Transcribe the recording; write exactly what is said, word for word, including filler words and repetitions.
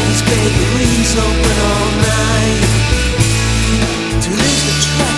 bakeries open all night. To lose the track.